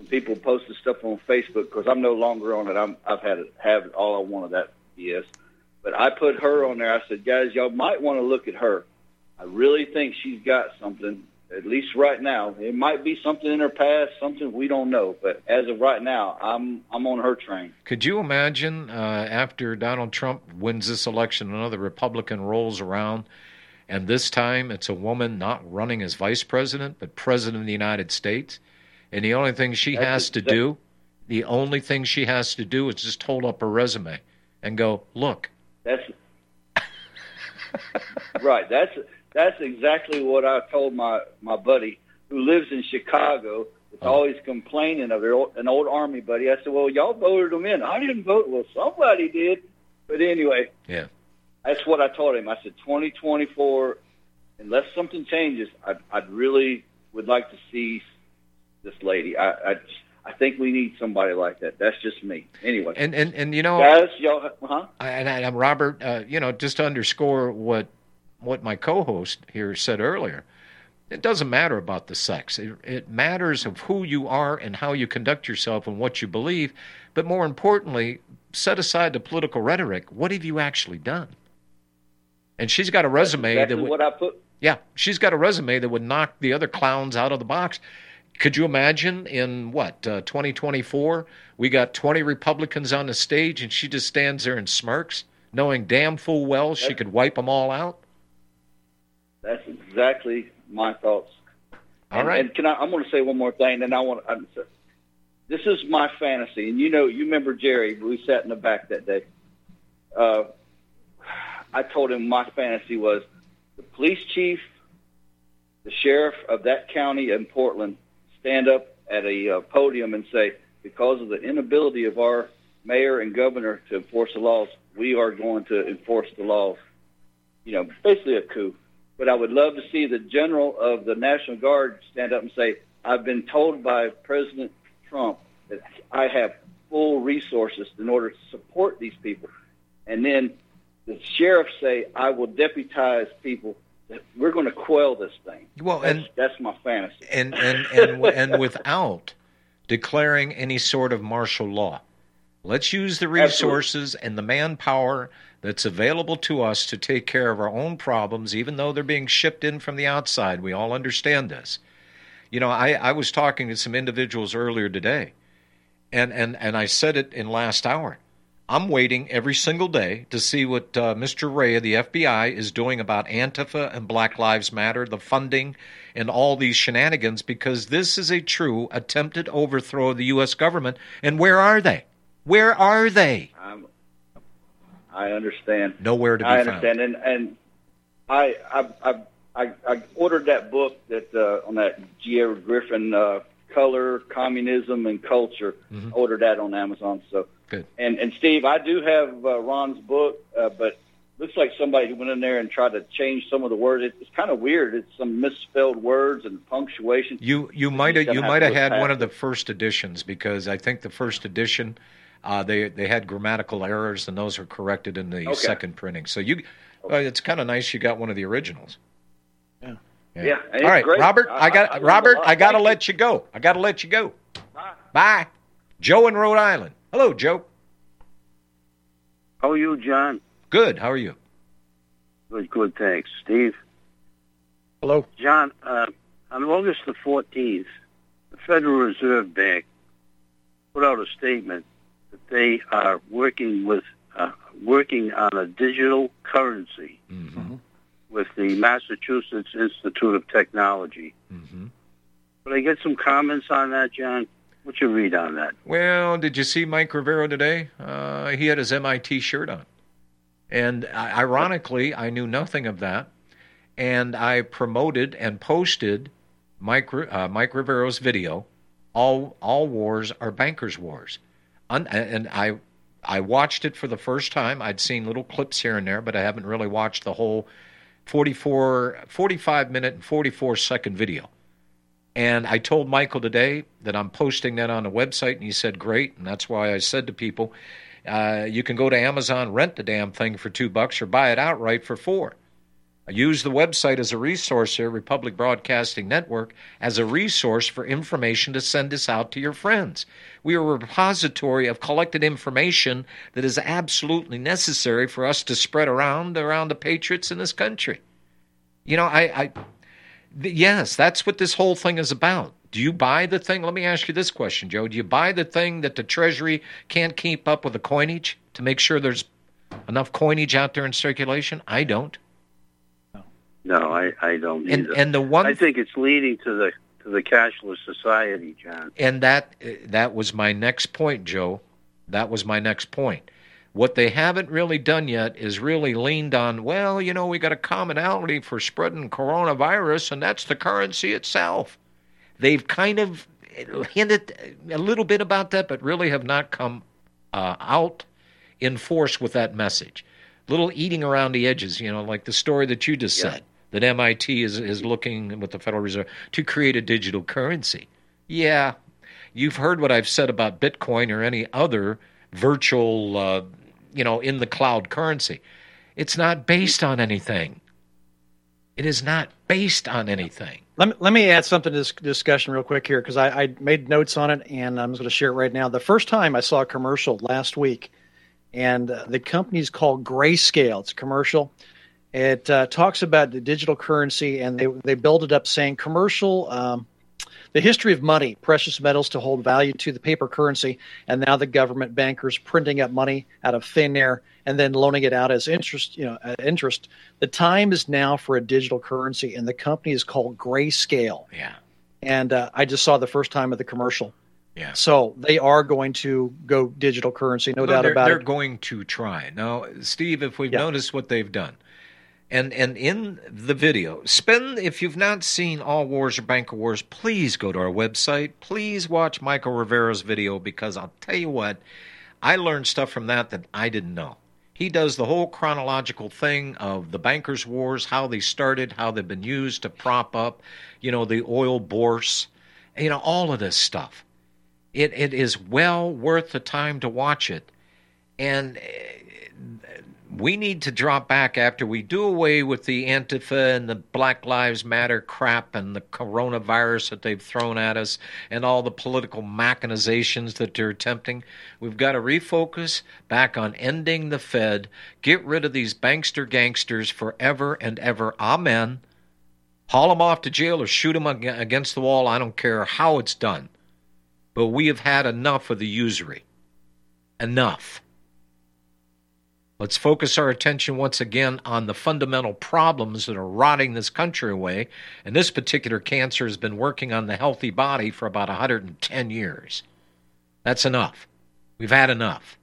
some people posted stuff on Facebook because I'm no longer on it. I'm, I've had it, have it all I wanted that B S. But I put her on there. I said, guys, y'all might want to look at her. I really think she's got something, at least right now. It might be something in her past, something we don't know. But as of right now, I'm I'm on her train. Could you imagine uh, after Donald Trump wins this election, another Republican rolls around, and this time it's a woman not running as vice president, but president of the United States, and the only thing she That's has to exact- do, the only thing she has to do is just hold up her resume and go, look. That's right. That's that's exactly what I told my, my buddy who lives in Chicago. It's Oh. always complaining of their old, an old Army buddy. I said, well, y'all voted them in. I didn't vote. Well, somebody did. But anyway, Yeah. that's what I told him. I said, twenty twenty-four, unless something changes, I I really would like to see this lady. I I, I think we need somebody like that. That's just me. Anyway, And and, and you know, guys, y'all, huh? and I, I'm Robert. Uh, you know, just to underscore what what my co-host here said earlier, it doesn't matter about the sex. It, it matters of who you are and how you conduct yourself and what you believe. But more importantly, set aside the political rhetoric. What have you actually done? And she's got a resume That's exactly that would, what I put. yeah, she's got a resume that would knock the other clowns out of the box. Could you imagine in, what, uh, twenty twenty-four, we got twenty Republicans on the stage and she just stands there and smirks, knowing damn full well she That's- could wipe them all out? That's exactly my thoughts. All and, right. And can I? I'm going to say one more thing, and I want. I'm, this is my fantasy, and you know, you remember Jerry? We sat in the back that day. Uh, I told him my fantasy was the police chief, the sheriff of that county in Portland, stand up at a uh, podium and say, because of the inability of our mayor and governor to enforce the laws, we are going to enforce the laws. You know, basically a coup. But I would love to see the general of the National Guard stand up and say, I've been told by President Trump that I have full resources in order to support these people. And then the sheriff say, I will deputize people. That we're going to quell this thing. Well, that's, and that's my fantasy. and and and, and without declaring any sort of martial law. Let's use the resources Absolutely. and the manpower that's available to us to take care of our own problems, even though they're being shipped in from the outside. We all understand this. You know, I, I was talking to some individuals earlier today, and, and, and I said it in last hour. I'm waiting every single day to see what uh, Mister Ray of the F B I is doing about Antifa and Black Lives Matter, the funding, and all these shenanigans, because this is a true attempted overthrow of the U S government. And where are they? Where are they? I'm, I understand. Nowhere to be I found. understand, and and I I I, I, I ordered that book that uh, on that G. Edward Griffin, uh, Color, Communism, and Culture. Mm-hmm. I ordered that on Amazon. So good. And and Steve, I do have uh, Ron's book, uh, but looks like somebody went in there and tried to change some of the words. It, it's kind of weird. It's some misspelled words and punctuation. You you might have you might have had one of the first editions, because I think the first edition. Uh, they they had grammatical errors, and those were corrected in the okay. second printing. So you, uh, it's kind of nice you got one of the originals. Yeah, yeah. yeah All right, great. Robert, I, I got I, I Robert. I got to Thank let you. you go. I got to let you go. Bye. Bye. Joe in Rhode Island. Hello, Joe. How are you, John? Good. How are you? Good. Good. Thanks, Steve. Hello, John. Uh, on August the fourteenth, the Federal Reserve Bank put out a statement that they are working with uh, working on a digital currency mm-hmm. with the Massachusetts Institute of Technology. Mm-hmm. Could I get some comments on that, John? What's your read on that? Well, did you see Mike Rivero today? Uh, he had his M I T shirt on. And uh, ironically, I knew nothing of that. And I promoted and posted Mike, uh, Mike Rivero's video, All All Wars Are Bankers' Wars. And I I watched it for the first time. I'd seen little clips here and there, but I haven't really watched the whole forty-four, forty-five minute and forty-four second video. And I told Michael today that I'm posting that on the website, and he said, great. And that's why I said to people, uh, you can go to Amazon, rent the damn thing for two bucks, or buy it outright for four. I use the website as a resource here, Republic Broadcasting Network, as a resource for information to send this out to your friends. We are a repository of collected information that is absolutely necessary for us to spread around around the patriots in this country. You know, I, I yes, that's what this whole thing is about. Do you buy the thing? Let me ask you this question, Joe. Do you buy the thing that the Treasury can't keep up with the coinage to make sure there's enough coinage out there in circulation? I don't. No, I, I don't and, either. And the one I think it's leading to the to the cashless society, John. And that that was my next point, Joe. That was my next point. What they haven't really done yet is really leaned on, well, you know, we got a commonality for spreading coronavirus, and that's the currency itself. They've kind of hinted a little bit about that, but really have not come uh, out in force with that message. Little eating around the edges, you know, like the story that you just yeah. said, that M I T is, is looking with the Federal Reserve to create a digital currency. Yeah, you've heard what I've said about Bitcoin or any other virtual, uh, you know, in the cloud currency. It's not based on anything. It is not based on anything. Let me, let me add something to this discussion real quick here, because I, I made notes on it, and I'm going to share it right now. The first time I saw a commercial last week, and uh, the company's called Grayscale. It's a commercial. It uh, talks about the digital currency, and they they build it up saying commercial, um, the history of money, precious metals to hold value to the paper currency, and now the government bankers printing up money out of thin air and then loaning it out as interest. You know, uh, interest. The time is now for a digital currency, and the company is called Grayscale. Yeah. And uh, I just saw the first time of the commercial. Yeah. So they are going to go digital currency, no, no doubt they're, about they're it. They're going to try. Now, Steve, if we've yeah. noticed what they've done, and and in the video, spend, if you've not seen All Wars or Bank of Wars, please go to our website. Please watch Michael Rivera's video, because I'll tell you what, I learned stuff from that that I didn't know. He does the whole chronological thing of the bankers' wars, how they started, how they've been used to prop up, you know, the oil bourse, you know, all of this stuff. It it is well worth the time to watch it. And we need to drop back after we do away with the Antifa and the Black Lives Matter crap and the coronavirus that they've thrown at us and all the political machinations that they're attempting. We've got to refocus back on ending the Fed, get rid of these bankster gangsters forever and ever. Amen. Haul them off to jail or shoot them against the wall. I don't care how it's done. But we have had enough of the usury. Enough. Let's focus our attention once again on the fundamental problems that are rotting this country away. And this particular cancer has been working on the healthy body for about one hundred ten years. That's enough. We've had enough.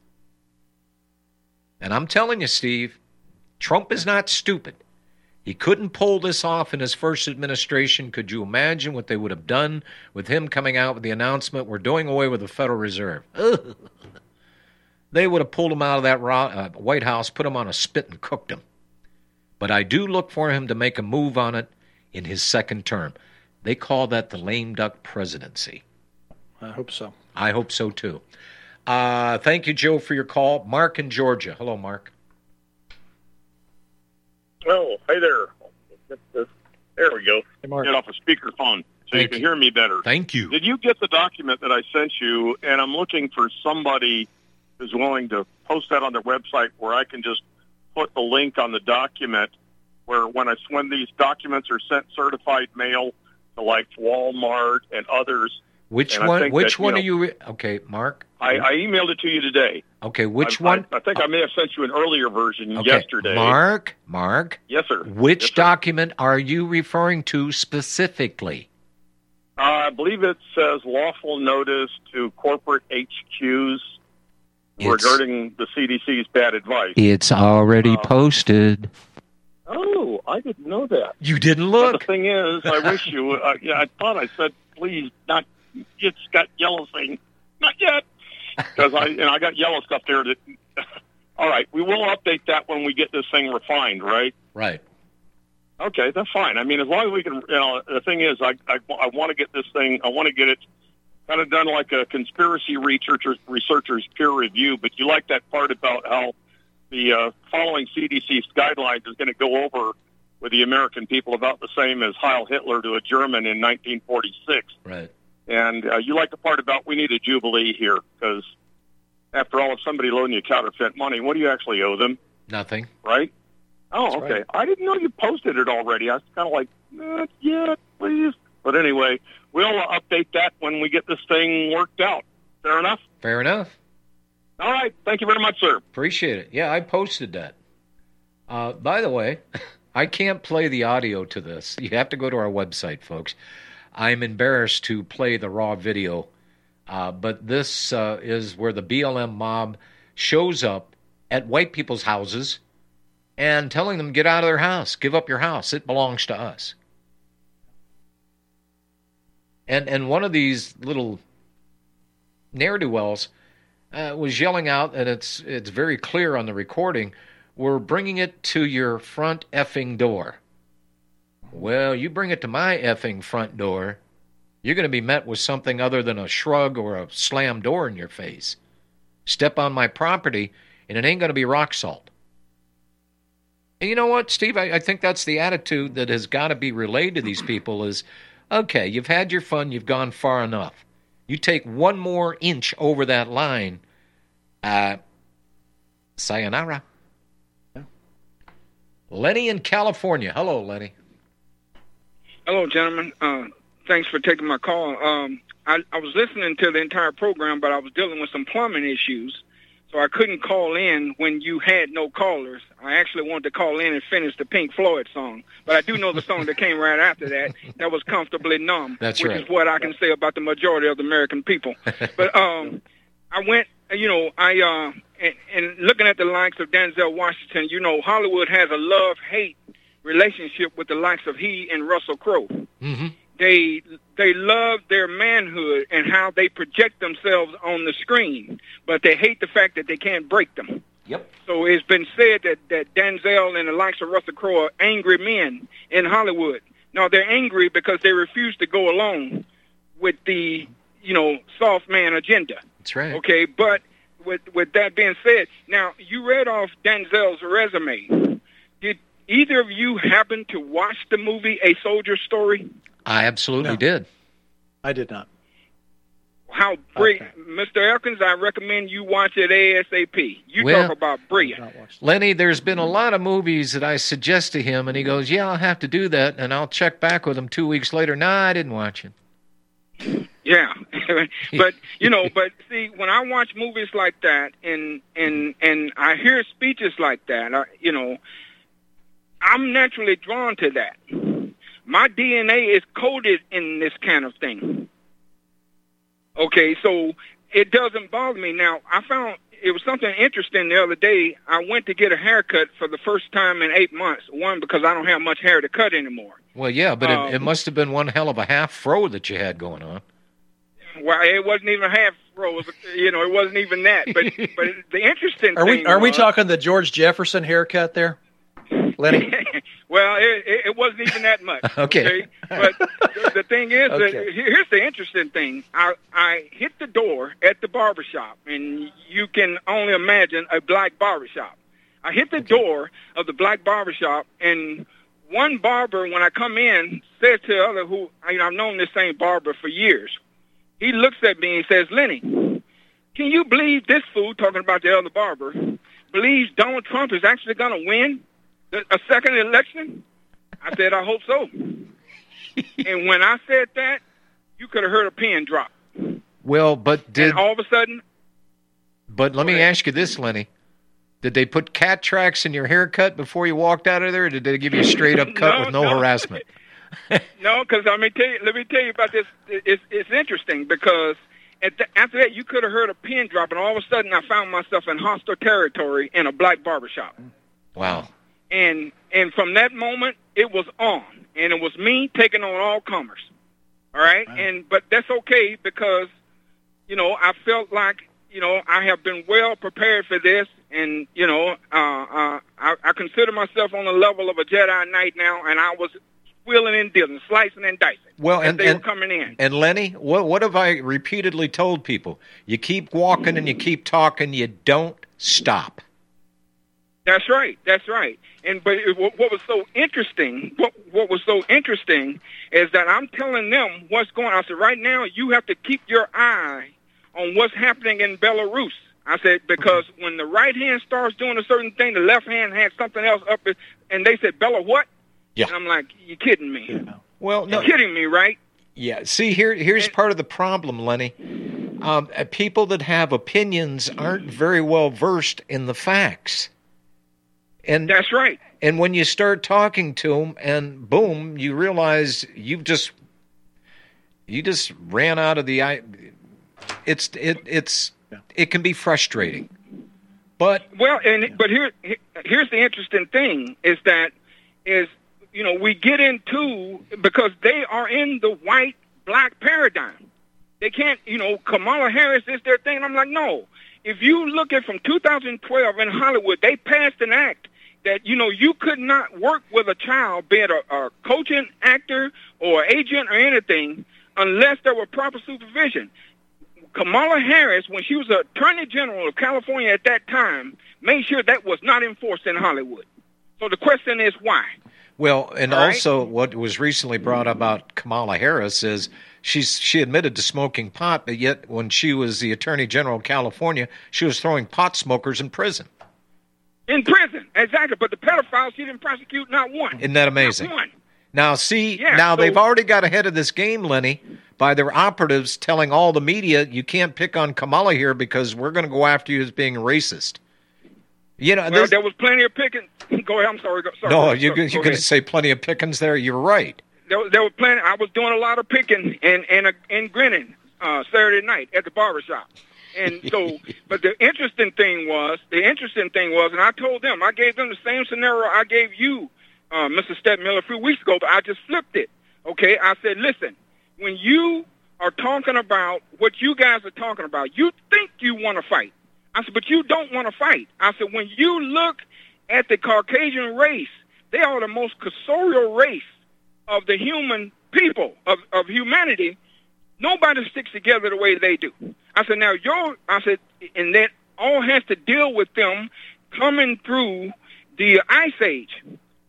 And I'm telling you, Steve, Trump is not stupid. He couldn't pull this off in his first administration. Could you imagine what they would have done with him coming out with the announcement, we're doing away with the Federal Reserve? Ugh. They would have pulled him out of that uh, White House, put him on a spit and cooked him. But I do look for him to make a move on it in his second term. They call that the lame duck presidency. I hope so. I hope so, too. Uh, thank you, Joe, for your call. Mark in Georgia. Hello, Mark. Oh, hey there. There we go. Hey, Mark. Get off a speakerphone so Thank you can you. hear me better. Thank you. Did you get the document that I sent you? And I'm looking for somebody who's willing to post that on their website where I can just put the link on the document where when I when these documents are sent certified mail to like Walmart and others. Which and one? that, Which you one know, are you? Re- okay, Mark. I, I emailed it to you today. Okay, which I, one? I, I think I may have sent you an earlier version Okay, yesterday. Mark. Mark. Yes, sir. Which Yes, sir. document are you referring to specifically? Uh, I believe it says lawful notice to corporate H Qs It's- regarding the C D C's bad advice. It's already Uh, posted. Oh, I didn't know that. You didn't But look. the thing is, I wish you. Uh, yeah, I thought I said, please, not. It's got yellow thing, not yet, because I and I got yellow stuff there. That. All right, we will update that when we get this thing refined, right? Right. Okay, that's fine. I mean, as long as we can, you know, the thing is, I I, I want to get this thing. I want to get it kind of done like a conspiracy researchers researchers peer review. But you like that part about how the uh, following C D C's guidelines is going to go over with the American people about the same as Heil Hitler to a German in nineteen forty-six. Right. And uh, you like the part about we need a jubilee here because, after all, if somebody loaning you counterfeit money, what do you actually owe them? Nothing. Right? Oh, That's okay. right. I didn't know you posted it already. I was kind of like, not yet, please. But anyway, we'll uh, update that when we get this thing worked out. Fair enough? Fair enough. All right. Thank you very much, sir. Appreciate it. Yeah, I posted that. Uh, by the way, I can't play the audio to this. You have to go to our website, folks. I'm embarrassed to play the raw video, uh, but this uh, is where the B L M mob shows up at white people's houses and telling them, get out of their house, give up your house, it belongs to us. And and one of these little ne'er-do-wells uh, was yelling out, and it's it's very clear on the recording, we're bringing it to your front effing door. Well, you bring it to my effing front door, you're going to be met with something other than a shrug or a slam door in your face. Step on my property, and it ain't going to be rock salt. And you know what, Steve? I, I think that's the attitude that has got to be relayed to these people is, okay, you've had your fun, you've gone far enough. You take one more inch over that line, uh, sayonara. Yeah. Lenny in California. Hello, Lenny. Hello, gentlemen. Uh, thanks for taking my call. Um, I, I was listening to the entire program, but I was dealing with some plumbing issues, so I couldn't call in when you had no callers. I actually wanted to call in and finish the Pink Floyd song, but I do know the song that came right after that. That was Comfortably Numb, That's which right. is what I can say about the majority of the American people. But um, I went, you know, I uh, and, and looking at the likes of Denzel Washington, you know, Hollywood has a love-hate relationship with the likes of he and Russell Crowe. Mm-hmm. They they love their manhood and how they project themselves on the screen, but they hate the fact that they can't break them. Yep. So it's been said that, that Denzel and the likes of Russell Crowe are angry men in Hollywood. No, they're angry because they refuse to go along with the, you know, soft man agenda. That's right. Okay, but with with that being said, now you read off Denzel's resume. Did either of you happen to watch the movie A Soldier's Story? I absolutely No. did. I did not. How brilliant. Mister Elkins, I recommend you watch it ASAP. You Well, talk about brilliant. Lenny, there's been a lot of movies that I suggest to him, and he goes, yeah, I'll have to do that, and I'll check back with him two weeks later. No, I didn't watch it. Yeah. But, you know, but see, when I watch movies like that and and, and I hear speeches like that, I, you know, I'm naturally drawn to that. My D N A is coded in this kind of thing. Okay, so it doesn't bother me. Now, I found it was something interesting the other day. I went to get a haircut for the first time in eight months. One, because I don't have much hair to cut anymore. Well, yeah, but Um, it, it must have been one hell of a half fro that you had going on. Well, it wasn't even half row. You know, it wasn't even that. But but the interesting Are thing we are we was- talking the George Jefferson haircut there, Lenny? Well, it, it, it wasn't even that much. Okay. But the, the thing is, Okay. that, here's the interesting thing. I, I hit the door at the barbershop, and you can only imagine a black barbershop. I hit the door of the black barbershop, and one barber, when I come in, says to the other, who I mean, I've known this same barber for years. He looks at me and says, Lenny, can you believe this fool, talking about the other barber, believes Donald Trump is actually going to win a second election? I said, I hope so. And when I said that, you could have heard a pin drop. Well, but did And all of a sudden, but let me ask you this, Lenny. Did they put cat tracks in your haircut before you walked out of there, or did they give you a straight up cut No, with no, no. harassment? no, because I mean, tell you, let me tell you about this. It's, it's interesting because at the, after that, you could have heard a pin drop, and all of a sudden, I found myself in hostile territory in a black barbershop. Wow. And and from that moment, it was on, and it was me taking on all comers. All right, and but that's okay because, you know, I felt like, you know, I have been well prepared for this, and you know, uh, uh, I, I consider myself on the level of a Jedi Knight now, and I was wheeling and dealing, slicing and dicing. Well, as and, they and were coming in. And Lenny, what what have I repeatedly told people? You keep walking and you keep talking. You don't stop. That's right. That's right. And but it, what, what was so interesting, what what was so interesting is that I'm telling them what's going on. I said, right now you have to keep your eye on what's happening in Belarus. I said, because when the right hand starts doing a certain thing, the left hand has something else up it, and they said, Bella, what? Yeah. And I'm like, you kidding me? Well, no. You're kidding me, right? Yeah. See, here, here's and, part of the problem, Lenny. Um, people that have opinions aren't very well versed in the facts. And that's right. And when you start talking to them, and boom, you realize you've just you just ran out of the. It's it it's it can be frustrating, but well, and but here here's the interesting thing is that is you know we get into because they are in the white black paradigm. They can't you know Kamala Harris is their thing. And I'm like, no. If you look at from two thousand twelve in Hollywood, they passed an act that, you know, you could not work with a child, be it a, a coaching actor or agent or anything, unless there were proper supervision. Kamala Harris, when she was Attorney General of California at that time, made sure that was not enforced in Hollywood. So the question is why? Well, and All also right? what was recently brought up about Kamala Harris is she's she admitted to smoking pot, but yet when she was the Attorney General of California, she was throwing pot smokers in prison. In prison, exactly. But the pedophiles, she didn't prosecute not one. Isn't that amazing? Not one. Now, see, Yeah, now so- they've already got ahead of this game, Lenny, by their operatives telling all the media, you can't pick on Kamala here because we're going to go after you as being racist. You know, Well, this, there was plenty of picking. Go ahead. I'm sorry. Go, sorry no, go, you, go, you're go going to ahead. say plenty of pickings there. You're right. There, was- there was plenty. I was doing a lot of picking and and uh, and grinning uh, Saturday night at the barbershop. And so, but the interesting thing was, the interesting thing was, and I told them, I gave them the same scenario I gave you, uh, Mister Stepmiller, a few weeks ago, but I just flipped it. Okay, I said, listen, when you are talking about what you guys are talking about, you think you want to fight. I said, but you don't want to fight. I said, when you look at the Caucasian race, they are the most cursorial race of the human people, of, of humanity. Nobody sticks together the way they do. I said, now, your, I said, and that all has to deal with them coming through the Ice Age,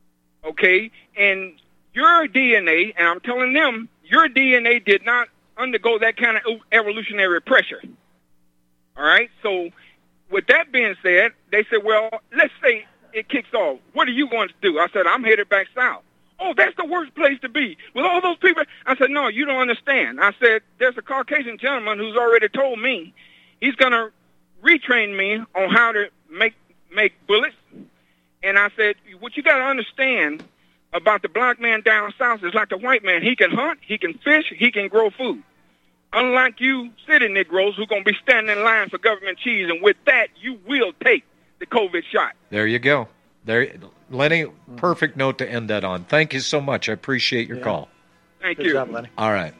okay? And your D N A, and I'm telling them, your D N A did not undergo that kind of evolutionary pressure, all right? So with that being said, they said, well, let's say it kicks off. What are you going to do? I said, I'm headed back south. Oh, that's the worst place to be. With all those people, I said, no, you don't understand. I said, there's a Caucasian gentleman who's already told me he's going to retrain me on how to make make bullets. And I said, what you got to understand about the black man down south is like the white man. He can hunt, he can fish, he can grow food. Unlike you city Negroes who are going to be standing in line for government cheese, and with that, you will take the COVID shot. There you go. There, Lenny, perfect note to end that on. Thank you so much. I appreciate your Yeah. call. Thank Good you. job, Lenny. All right.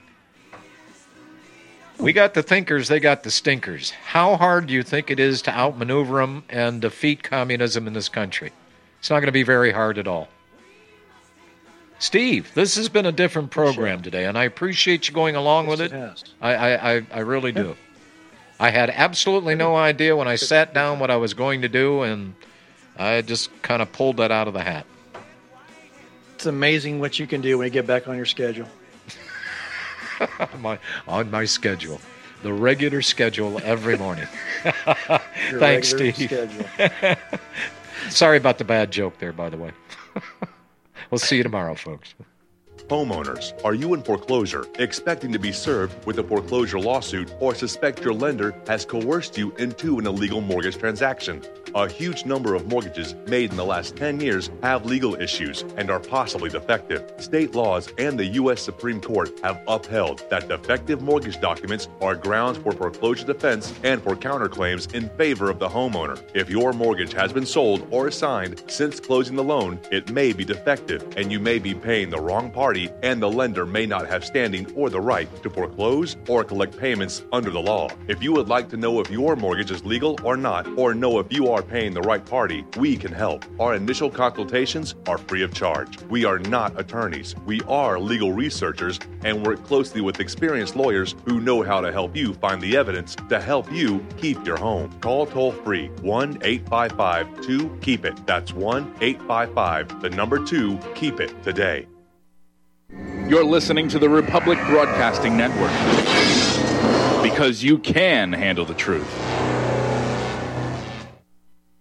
We got the thinkers, they got the stinkers. How hard do you think it is to outmaneuver them and defeat communism in this country? It's not going to be very hard at all. Steve, this has been a different program today, and I appreciate you going along with it. Yes. I, I, I, I really do. I had absolutely no idea when I sat down what I was going to do, and I just kind of pulled that out of the hat. It's amazing what you can do when you get back on your schedule. my, on my schedule. The regular schedule every morning. Your Thanks, regular Steve. schedule. Sorry about the bad joke there, by the way. We'll see you tomorrow, folks. Homeowners, are you in foreclosure, expecting to be served with a foreclosure lawsuit, or suspect your lender has coerced you into an illegal mortgage transaction? A huge number of mortgages made in the last ten years have legal issues and are possibly defective. State laws and the U S Supreme Court have upheld that defective mortgage documents are grounds for foreclosure defense and for counterclaims in favor of the homeowner. If your mortgage has been sold or assigned since closing the loan, it may be defective and you may be paying the wrong party party, and the lender may not have standing or the right to foreclose or collect payments under the law. If you would like to know if your mortgage is legal or not, or know if you are paying the right party, we can help. Our initial consultations are free of charge. We are not attorneys. We are legal researchers and work closely with experienced lawyers who know how to help you find the evidence to help you keep your home. Call toll-free one eight five five two keep it. That's one eight five five, the number two, keep it today. You're listening to the Republic Broadcasting Network, because you can handle the truth.